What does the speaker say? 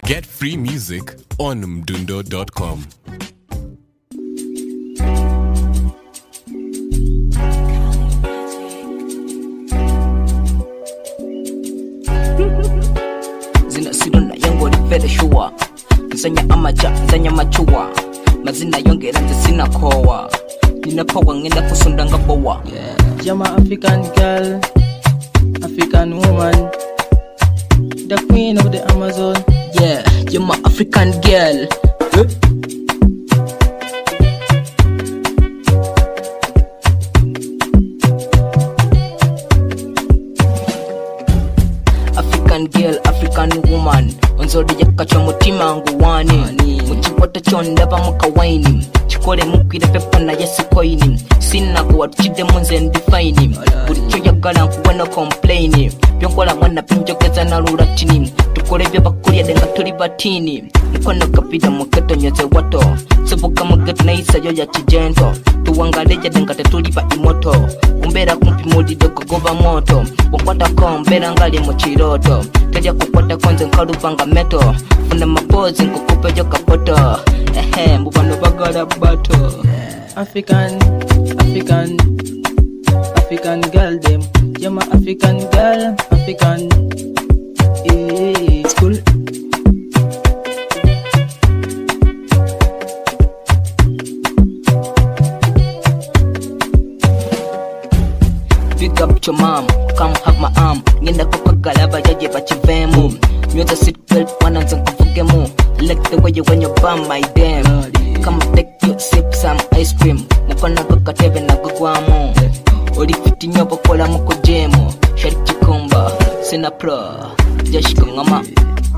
Get free music on mdundo.com. Zina sidona yango lifere shuwa Zanya amaja, zanya machua Mazina yongera nze sina kowa Ninapawa ngenda kusundanga bowa Jama African girl, African woman, the queen of the Amazon. Yeah, Jama African girl. African girl, African woman. Onzodi yakacha mutima nguwani. Muchiwata chondaba mukawaini. Chikore mukire pepa na yesu koini. Sina kuwa tuchide munze ndifine. Buricho yagala nkuwa no complaini. Byonkola mwana pinjokeza na luratini. Tukore bya bakuria denga turi batini. Mukono kapida muketo nyoze wato. Soboka muketo na isa yo ya chijento. Tuwangaleja denga tetuli ba imoto. Umbera kumpi mudi doko goba moto. Wakwata kombera ngali mochiroto. Teja kukwata konze nkalupanga meto. Funa mapozi nkukupe jo kapoto. Mbubano bagala bato. African girl them. Jama African girl, African. It's cool. Big up to mom, come have my arm. Ngenda kukagalaba jaje bachivemu. Nyoza seatbelt wananza nkuvugemu. Like the way you when you bum my damn. Come take you sip some ice cream. Mukona kukatebe na gugwamu. Oli fiti nyobo kola mukujemu. Shari chikumba, sina pro. Jashiko ngama.